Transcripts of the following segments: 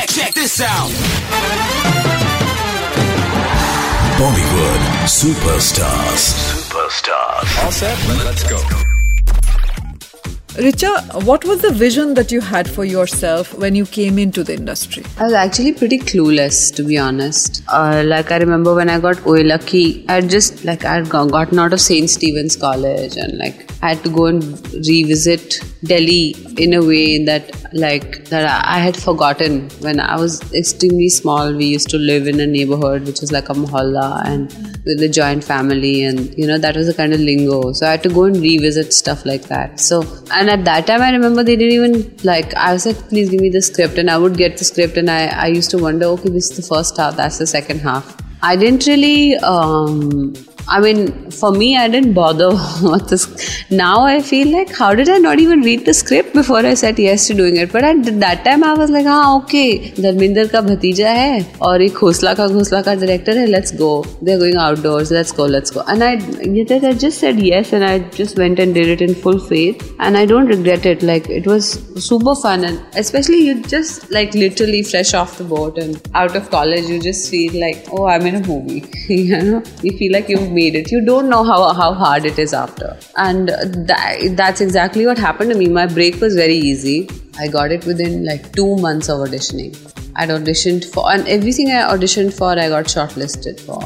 Check this out. Bollywood Superstars. All set? Let's go. Richa, what was the vision that you had for yourself when you came into the industry? I was actually pretty clueless, to be honest. I remember when I got Oye Lucky, I had gotten out of St. Stephen's College, and I had to go and revisit Delhi in a way that I had forgotten. When I was extremely small, we used to live in a neighborhood which was like a mohalla and with a joint family, and that was the kind of lingo. So I had to go and revisit stuff like that. And at that time I remember they didn't even I said, please give me the script, and I would get the script, and I used to wonder, okay, this is the first half, that's the second half. I didn't really for me, I didn't bother with this. Now I feel like, how did I not even read the script before I said yes to doing it? But at that time I was like, okay, Dharminder ka bhatija hai aur ek Khosla ka director hai, let's go. They're going outdoors, let's go. And I just said yes, and I just went and did it in full faith, and I don't regret it. It was super fun, and especially you just literally fresh off the boat and out of college, you just feel like, oh, I'm in a movie. You feel like you've made it. You don't know how hard it is after. And that's exactly what happened to me. My break was very easy. I got it within 2 months of auditioning. I'd auditioned for, and everything I auditioned for, I got shortlisted for.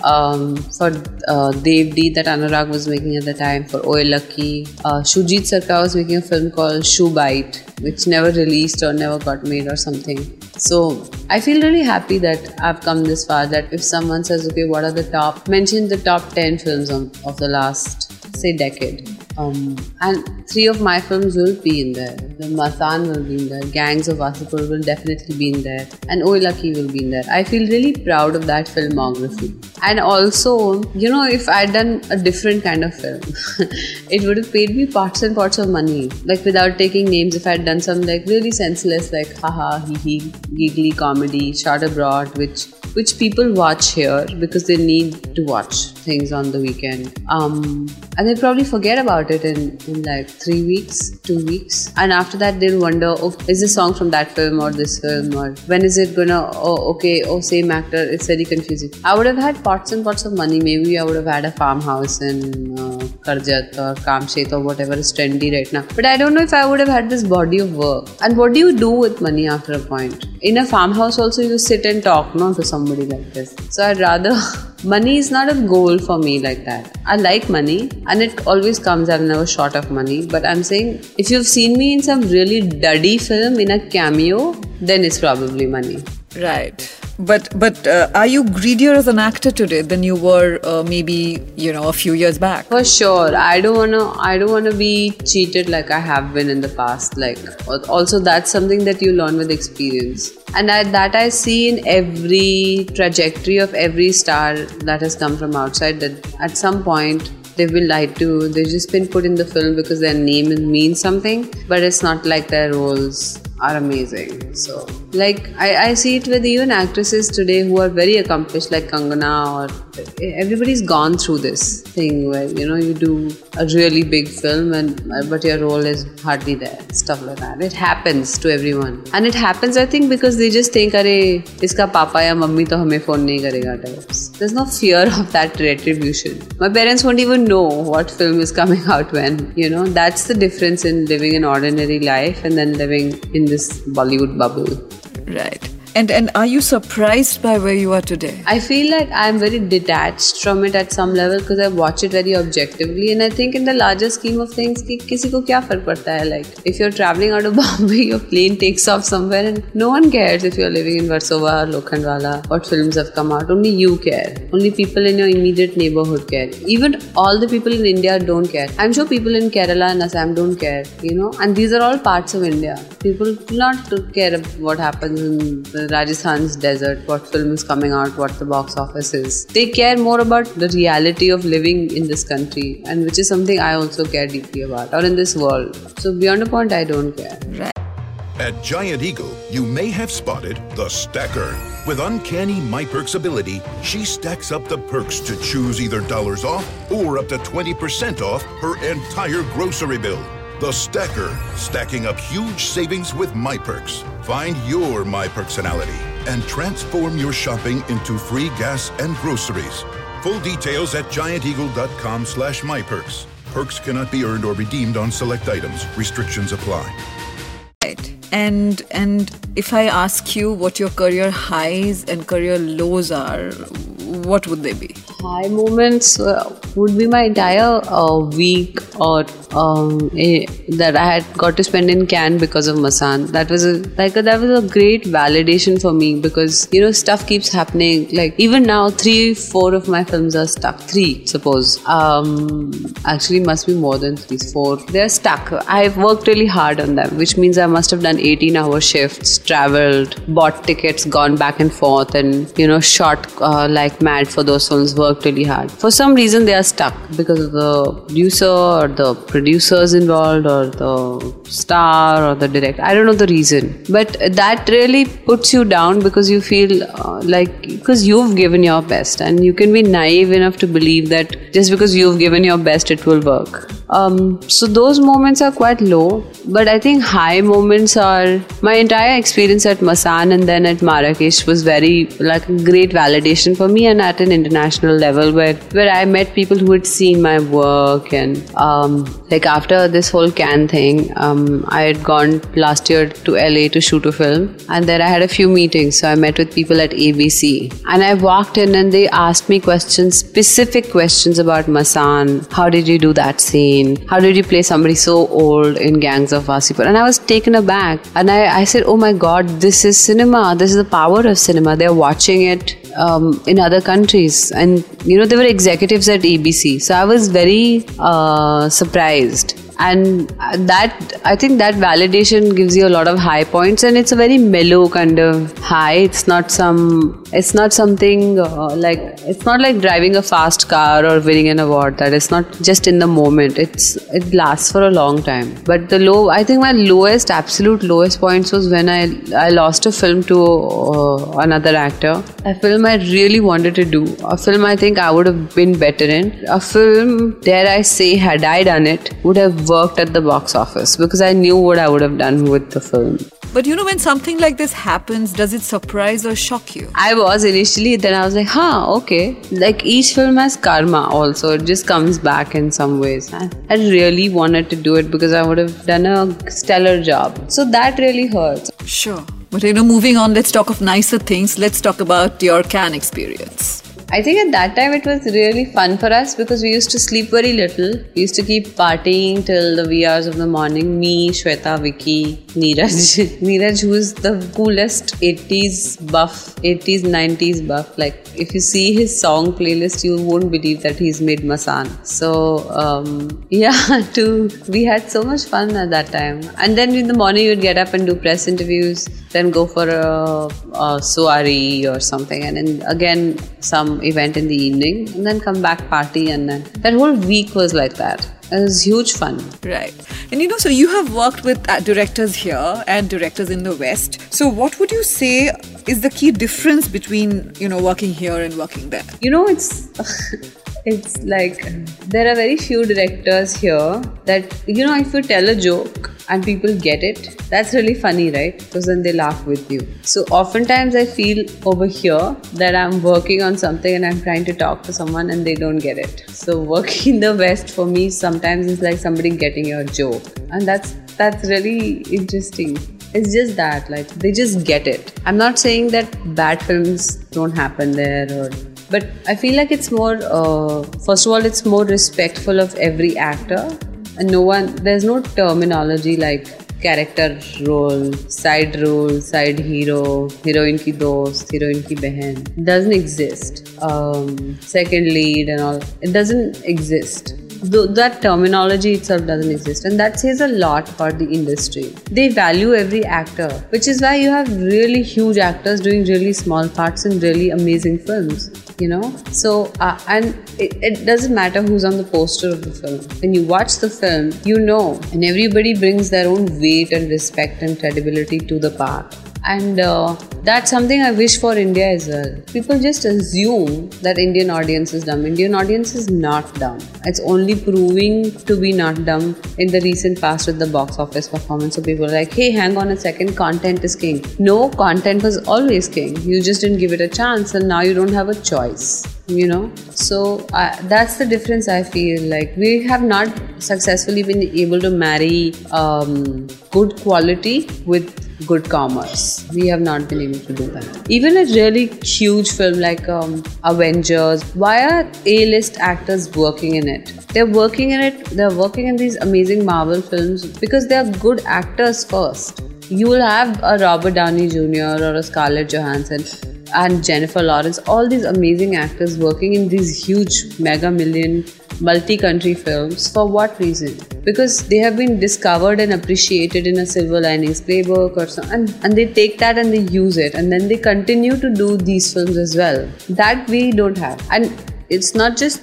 For Devdi that Anurag was making at the time, for Oye Lucky. Shujit Sarkar was making a film called Shoe Bite, which never released or never got made or something. So I feel really happy that I've come this far, that if someone says, okay, what are mention the top 10 films of the last, say, decade. And 3 of my films will be in there. The Masaan will be in there. Gangs of Wasseypur will definitely be in there. And Oye Lucky will be in there. I feel really proud of that filmography. And also, if I'd done a different kind of film, it would have paid me pots and pots of money. Without taking names, if I'd done some really senseless, haha, hee, giggly comedy, shot abroad, which people watch here because they need to watch things on the weekend. And they probably forget about it in 3 weeks, 2 weeks. And after that, they'll wonder, oh, is this song from that film or this film? Or when is it gonna, same actor. It's very confusing. I would have had pots and pots of money. Maybe I would have had a farmhouse in Karjat or Kamshet or whatever is trendy right now. But I don't know if I would have had this body of work. And what do you do with money after a point? In a farmhouse also, you sit and talk, to somebody like this. So I'd rather... Money is not a goal for me like that. I like money and it always comes. I've never short of money. But I'm saying, if you've seen me in some really duddy film in a cameo, then it's probably money. Right. But are you greedier as an actor today than you were maybe a few years back? For sure. I don't wanna be cheated like I have been in the past. Also that's something that you learn with experience. And I see in every trajectory of every star that has come from outside, that at some point they've been lied to. They've just been put in the film because their name means something, but it's not like their roles are amazing. So I see it with even actresses today who are very accomplished, like Kangana, or everybody's gone through this thing where you do a really big film but your role is hardly there, stuff like that. It happens to everyone, and it happens, I think, because they just think, "Arey, iska papa ya mummy to hame phone nahi karega" types. There's no fear of that retribution. My parents won't even know what film is coming out when. That's the difference in living an ordinary life and then living in this Bollywood bubble. Right. And are you surprised by where you are today? I feel like I'm very detached from it at some level because I watch it very objectively, and I think in the larger scheme of things, किसी को क्या फर्क पड़ता है? If you're traveling out of Bombay, your plane takes off somewhere and no one cares if you're living in Versova or Lokhandwala, what films have come out. Only you care. Only people in your immediate neighborhood care. Even all the people in India don't care. I'm sure people in Kerala and Assam don't care, and these are all parts of India. People do not care what happens in the Rajasthan's desert, what film is coming out, what the box office is. They care more about the reality of living in this country, and which is something I also care deeply about, or in this world. So beyond a point, I don't care. Right. At Giant Eagle, you may have spotted the Stacker. With uncanny MyPerks ability, she stacks up the perks to choose either dollars off or up to 20% off her entire grocery bill. The Stacker, stacking up huge savings with MyPerks. Find your My Personality and transform your shopping into free gas and groceries. Full details at gianteagle.com/myperks. Perks cannot be earned or redeemed on select items. Restrictions apply. Right. And if I ask you what your career highs and career lows are, what would they be? High moments would be my entire week or that I had got to spend in Cannes because of Masaan. That was a great validation for me because stuff keeps happening. Like even now, 3-4 of my films are stuck. 3, suppose. Actually, must be more than 3, 4. They're stuck. I've worked really hard on them, which means I must have done 18-hour shifts, traveled, bought tickets, gone back and forth, and shot like mad for those films. Worked really hard. For some reason, they are stuck because of the producer or the producers involved or the star or the director. I don't know the reason, but that really puts you down because you feel because you've given your best, and you can be naive enough to believe that just because you've given your best, it will work. So those moments are quite low, but I think high moments are my entire experience at Masaan and then at Marrakesh was very a great validation for me, and at an international level where I met people who had seen my work, and after this whole Cannes thing, I had gone last year to LA to shoot a film, and there I had a few meetings. So I met with people at ABC, and I walked in and they asked me specific questions about Masaan. How did you do that scene? How did you play somebody so old in Gangs of Wasseypur? And I was taken aback, and I said, oh my God, this is cinema. This is the power of cinema. They're watching it in other countries, and there were executives at ABC, so I was very surprised. And I think that validation gives you a lot of high points, and it's a very mellow kind of high. It's not something it's not like driving a fast car or winning an award. That is not just in the moment. It lasts for a long time. But I think my absolute lowest points was when I lost a film to another actor. A film I really wanted to do. A film I think I would have been better in. A film, dare I say, had I done it, would have worked at the box office because I knew what I would have done with the film. But when something like this happens, does it surprise or shock you? I was initially, then I was like, okay. Like each film has karma also. It just comes back in some ways. I really wanted to do it because I would have done a stellar job. So that really hurts. Sure. But moving on, let's talk of nicer things. Let's talk about your Cannes experience. I think at that time it was really fun for us because we used to sleep very little. We used to keep partying till the wee hours of the morning. Me, Shweta, Vicky, Neeraj. Neeraj, who is the coolest 80s buff, 80s, 90s buff. Like if you see his song playlist, you won't believe that he's made Masaan. So we had so much fun at that time. And then in the morning you'd get up and do press interviews, then go for a soiree or something, and then again some event in the evening, and then come back party, and then that whole week was like that. It was huge fun. Right. And so you have worked with directors here and directors in the West. So what would you say is the key difference between, working here and working there? It's like there are very few directors here that, if you tell a joke and people get it, that's really funny, right? Because then they laugh with you. So oftentimes I feel over here that I'm working on something and I'm trying to talk to someone and they don't get it. So working in the West for me sometimes is like somebody getting your joke. And that's really interesting. It's just that, like, they just get it. I'm not saying that bad films don't happen there, but I feel like it's more, first of all, it's more respectful of every actor. And there's no terminology like character role, side hero, heroine ki dost, heroine ki behen. It doesn't exist. Second lead and all. It doesn't exist. That terminology itself doesn't exist, and that says a lot about the industry. They value every actor, which is why you have really huge actors doing really small parts in really amazing films, So, and it doesn't matter who's on the poster of the film. When you watch the film, and everybody brings their own weight and respect and credibility to the part. And that's something I wish for India as well. People just assume that Indian audience is dumb. Indian audience is not dumb. It's only proving to be not dumb in the recent past with the box office performance. So people are like, hey, hang on a second, content is king. No, content was always king. You just didn't give it a chance and now you don't have a choice. You know, so that's the difference. I feel like we have not successfully been able to marry good quality with good commerce. We have not been able to do that. Even a really huge film like Avengers, why are A-list actors working in it? They're working in these amazing Marvel films because they're good actors first. You will have a Robert Downey Jr. or a Scarlett Johansson and Jennifer Lawrence, all these amazing actors working in these huge mega million multi-country films. For what reason? Because they have been discovered and appreciated in a Silver Linings Playbook or something, and they take that and they use it, and then they continue to do these films as well. That we don't have. And it's not just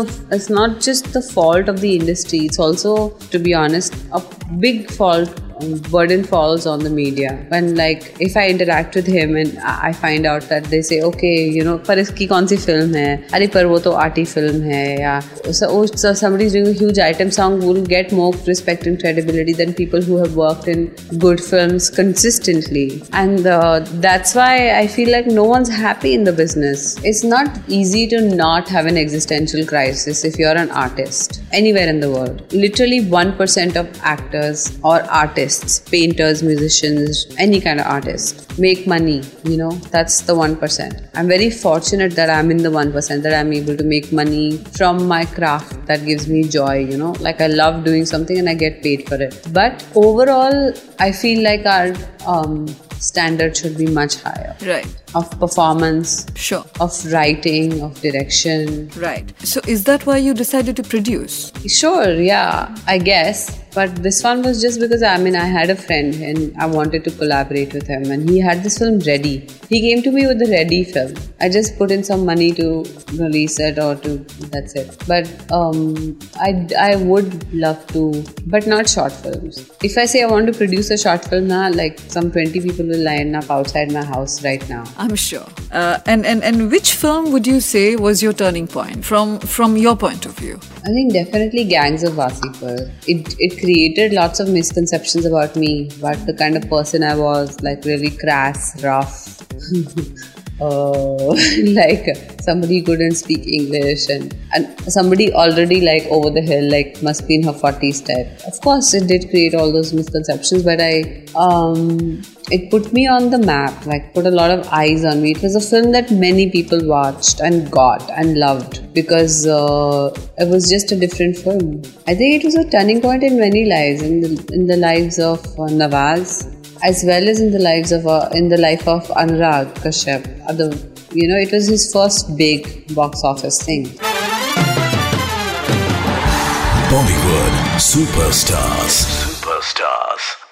the fault of the industry. It's also, to be honest, a big fault. Burden falls on the media. When, like, if I interact with him and I find out that they say, okay, you know, पर इसकी कौन सी film है? अरे पर वो तो arty film है. या so somebody is doing a huge item song will get more respect and credibility than people who have worked in good films consistently. And that's why I feel like no one's happy in the business. It's not easy to not have an existential crisis if you're an artist anywhere in the world. Literally 1% of actors or artists, painters, musicians, any kind of artist make money, you know. That's the 1%. I'm very fortunate that I'm in the 1%, that I'm able to make money from my craft. That gives me joy, you know. Like, I love doing something and I get paid for it. But overall, I feel like our standard should be much higher. Right. Of performance. Sure. Of writing, of direction. Right. So is that why you decided to produce? Sure, yeah, I guess. But this one was just because, I had a friend and I wanted to collaborate with him, and he had this film ready. He came to me with the ready film. I just put in some money to release it that's it. But I would love to, but not short films. If I say I want to produce a short film now, like some 20 people will line up outside my house right now. I'm sure. And which film would you say was your turning point from your point of view? I think definitely Gangs of Wasseypur. It created lots of misconceptions about me, about the kind of person I was, like really crass, rough, like somebody who couldn't speak English and somebody already like over the hill, like must be in her 40s type. Of course, it did create all those misconceptions, but it put me on the map, like put a lot of eyes on me. It was a film that many people watched and got and loved because it was just a different film. I think it was a turning point in many lives, in the lives of Nawaz, as well as in the life of Anurag Kashyap. It was his first big box office thing. Bollywood Superstars.